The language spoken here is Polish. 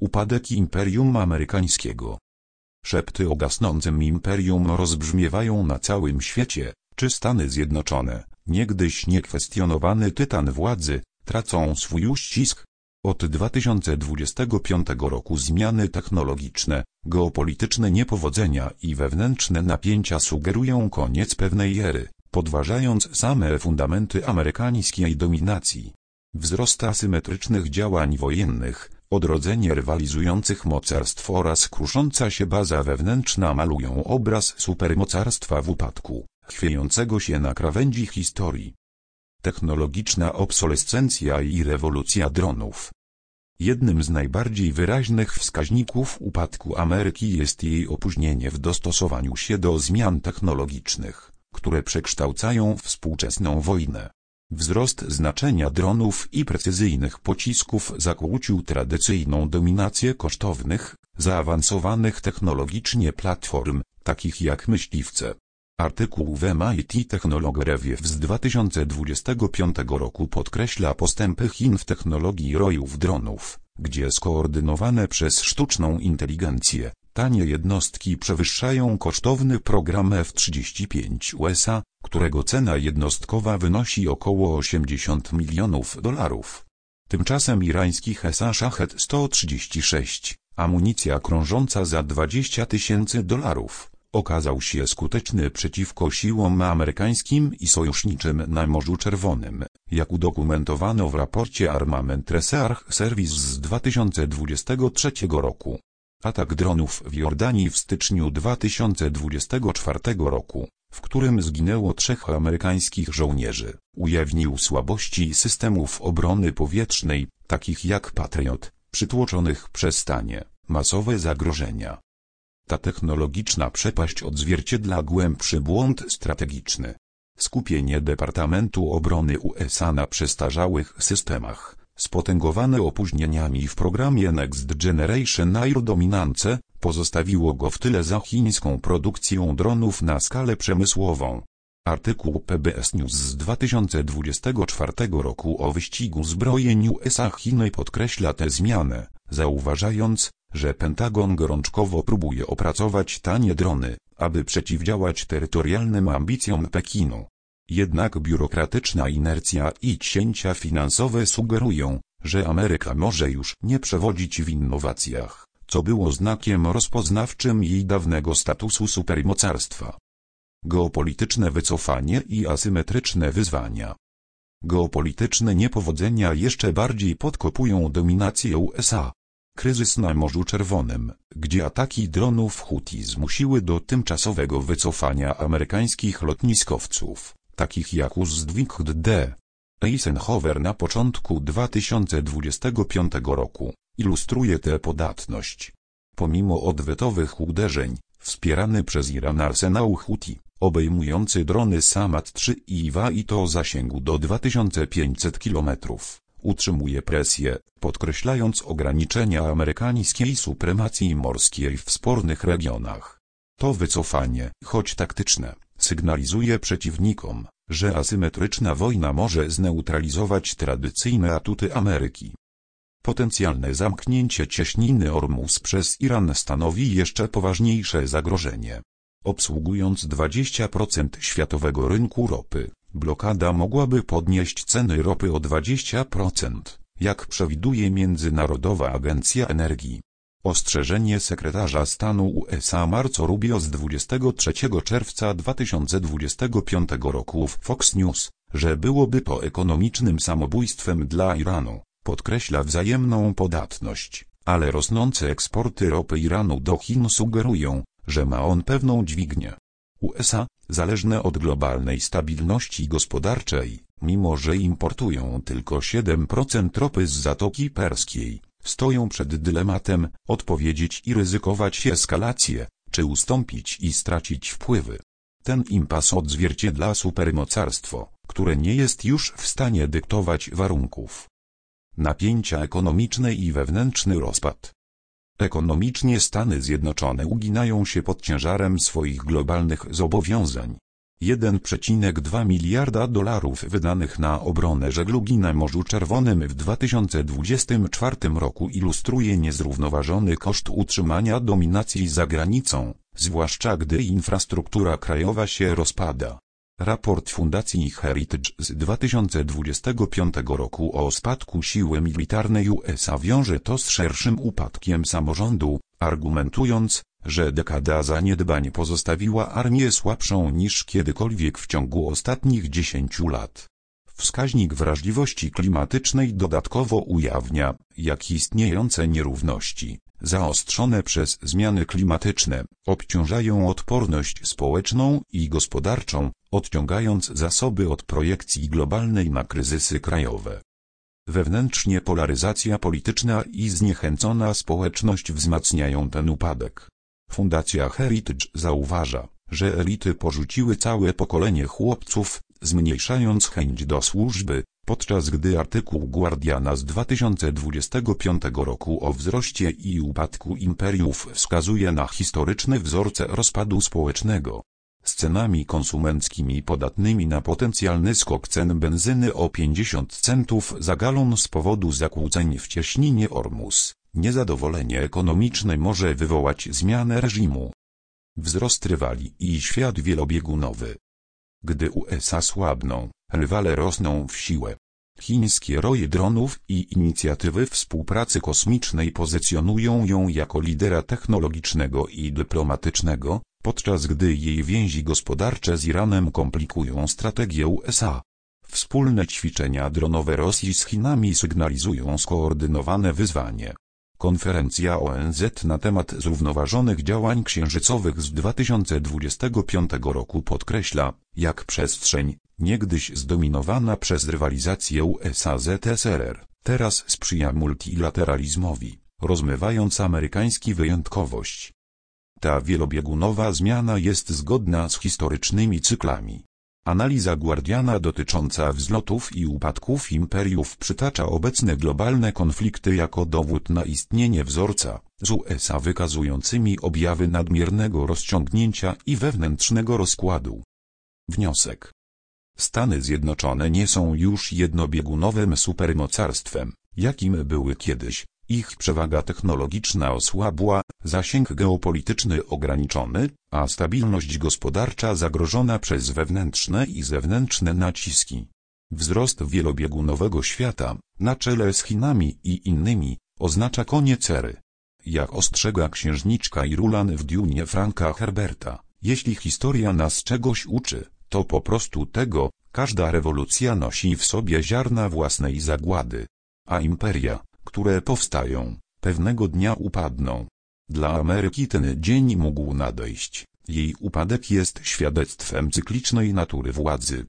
Upadek Imperium Amerykańskiego. Szepty o gasnącym imperium rozbrzmiewają na całym świecie. Czy Stany Zjednoczone, niegdyś niekwestionowany tytan władzy, tracą swój uścisk? Od 2025 roku zmiany technologiczne, geopolityczne niepowodzenia i wewnętrzne napięcia sugerują koniec pewnej ery, podważając same fundamenty amerykańskiej dominacji. Wzrost asymetrycznych działań wojennych, odrodzenie rywalizujących mocarstw oraz krusząca się baza wewnętrzna malują obraz supermocarstwa w upadku, chwiejącego się na krawędzi historii. Technologiczna obsolescencja i rewolucja dronów. Jednym z najbardziej wyraźnych wskaźników upadku Ameryki jest jej opóźnienie w dostosowaniu się do zmian technologicznych, które przekształcają współczesną wojnę. Wzrost znaczenia dronów i precyzyjnych pocisków zakłócił tradycyjną dominację kosztownych, zaawansowanych technologicznie platform, takich jak myśliwce. Artykuł w MIT Technology Review z 2025 roku podkreśla postępy Chin w technologii rojów dronów, gdzie skoordynowane przez sztuczną inteligencję, tanie jednostki przewyższają kosztowny program F-35 USA, którego cena jednostkowa wynosi około $80 milionów. Tymczasem irański Shahed-136, amunicja krążąca za $20,000, okazał się skuteczny przeciwko siłom amerykańskim i sojuszniczym na Morzu Czerwonym, jak udokumentowano w raporcie Armament Research Service z 2023 roku. Atak dronów w Jordanii w styczniu 2024 roku, w którym zginęło 3 amerykańskich żołnierzy, ujawnił słabości systemów obrony powietrznej, takich jak Patriot, przytłoczonych przez stanie masowe zagrożenia. Ta technologiczna przepaść odzwierciedla głębszy błąd strategiczny. Skupienie Departamentu Obrony USA na przestarzałych systemach, spotęgowane opóźnieniami w programie Next Generation Air Dominance, pozostawiło go w tyle za chińską produkcją dronów na skalę przemysłową. Artykuł PBS News z 2024 roku o wyścigu zbrojeń USA-Chiny podkreśla tę zmianę, zauważając, że Pentagon gorączkowo próbuje opracować tanie drony, aby przeciwdziałać terytorialnym ambicjom Pekinu. Jednak biurokratyczna inercja i cięcia finansowe sugerują, że Ameryka może już nie przewodzić w innowacjach, co było znakiem rozpoznawczym jej dawnego statusu supermocarstwa. Geopolityczne wycofanie i asymetryczne wyzwania. Geopolityczne niepowodzenia jeszcze bardziej podkopują dominację USA. Kryzys na Morzu Czerwonym, gdzie ataki dronów Huti zmusiły do tymczasowego wycofania amerykańskich lotniskowców, takich jak Uzdwigd D. Eisenhower na początku 2025 roku, ilustruje tę podatność. Pomimo odwetowych uderzeń, wspierany przez Iran arsenał Huti, obejmujący drony Samad-3 i Iwa-i o zasięgu do 2500 km, utrzymuje presję, podkreślając ograniczenia amerykańskiej supremacji morskiej w spornych regionach. To wycofanie, choć taktyczne, sygnalizuje przeciwnikom, że asymetryczna wojna może zneutralizować tradycyjne atuty Ameryki. Potencjalne zamknięcie cieśniny Ormus przez Iran stanowi jeszcze poważniejsze zagrożenie. Obsługując 20% światowego rynku ropy, blokada mogłaby podnieść ceny ropy o 20%, jak przewiduje Międzynarodowa Agencja Energii. Ostrzeżenie sekretarza stanu USA Marco Rubio z 23 czerwca 2025 roku w Fox News, że byłoby to ekonomicznym samobójstwem dla Iranu, podkreśla wzajemną podatność, ale rosnące eksporty ropy Iranu do Chin sugerują, że ma on pewną dźwignię. USA, zależne od globalnej stabilności gospodarczej, mimo że importują tylko 7% ropy z Zatoki Perskiej, stoją przed dylematem, odpowiedzieć i ryzykować eskalację, czy ustąpić i stracić wpływy. Ten impas odzwierciedla supermocarstwo, które nie jest już w stanie dyktować warunków. Napięcia ekonomiczne i wewnętrzny rozpad. Ekonomicznie Stany Zjednoczone uginają się pod ciężarem swoich globalnych zobowiązań. 1,2 miliarda dolarów wydanych na obronę żeglugi na Morzu Czerwonym w 2024 roku ilustruje niezrównoważony koszt utrzymania dominacji za granicą, zwłaszcza gdy infrastruktura krajowa się rozpada. Raport Fundacji Heritage z 2025 roku o spadku siły militarnej USA wiąże to z szerszym upadkiem samorządu, argumentując, że dekada zaniedbań pozostawiła armię słabszą niż kiedykolwiek w ciągu ostatnich 10 lat. Wskaźnik wrażliwości klimatycznej dodatkowo ujawnia, jak istniejące nierówności, zaostrzone przez zmiany klimatyczne, obciążają odporność społeczną i gospodarczą, odciągając zasoby od projekcji globalnej na kryzysy krajowe. Wewnętrznie polaryzacja polityczna i zniechęcona społeczność wzmacniają ten upadek. Fundacja Heritage zauważa, że elity porzuciły całe pokolenie chłopców, zmniejszając chęć do służby, podczas gdy artykuł Guardiana z 2025 roku o wzroście i upadku imperiów wskazuje na historyczne wzorce rozpadu społecznego. Z cenami konsumenckimi podatnymi na potencjalny skok cen benzyny o 50 centów za galon z powodu zakłóceń w cieśninie Ormus, niezadowolenie ekonomiczne może wywołać zmianę reżimu. Wzrost rywali i świat wielobiegunowy. Gdy USA słabną, rywale rosną w siłę. Chińskie roje dronów i inicjatywy współpracy kosmicznej pozycjonują ją jako lidera technologicznego i dyplomatycznego, podczas gdy jej więzi gospodarcze z Iranem komplikują strategię USA. Wspólne ćwiczenia dronowe Rosji z Chinami sygnalizują skoordynowane wyzwanie. Konferencja ONZ na temat zrównoważonych działań księżycowych z 2025 roku podkreśla, jak przestrzeń, niegdyś zdominowana przez rywalizację USA-ZSRR, teraz sprzyja multilateralizmowi, rozmywając amerykański wyjątkowość. Ta wielobiegunowa zmiana jest zgodna z historycznymi cyklami. Analiza Guardiana dotycząca wzlotów i upadków imperiów przytacza obecne globalne konflikty jako dowód na istnienie wzorca, z USA wykazującymi objawy nadmiernego rozciągnięcia i wewnętrznego rozkładu. Wniosek. Stany Zjednoczone nie są już jednobiegunowym supermocarstwem, jakim były kiedyś. Ich przewaga technologiczna osłabła, zasięg geopolityczny ograniczony, a stabilność gospodarcza zagrożona przez wewnętrzne i zewnętrzne naciski. Wzrost wielobiegunowego świata, na czele z Chinami i innymi, oznacza koniec ery. Jak ostrzega księżniczka Irulan w Dunie Franka Herberta, jeśli historia nas czegoś uczy, to po prostu tego, każda rewolucja nosi w sobie ziarna własnej zagłady. A imperia, które powstają, pewnego dnia upadną. Dla Ameryki ten dzień mógł nadejść. Jej upadek jest świadectwem cyklicznej natury władzy,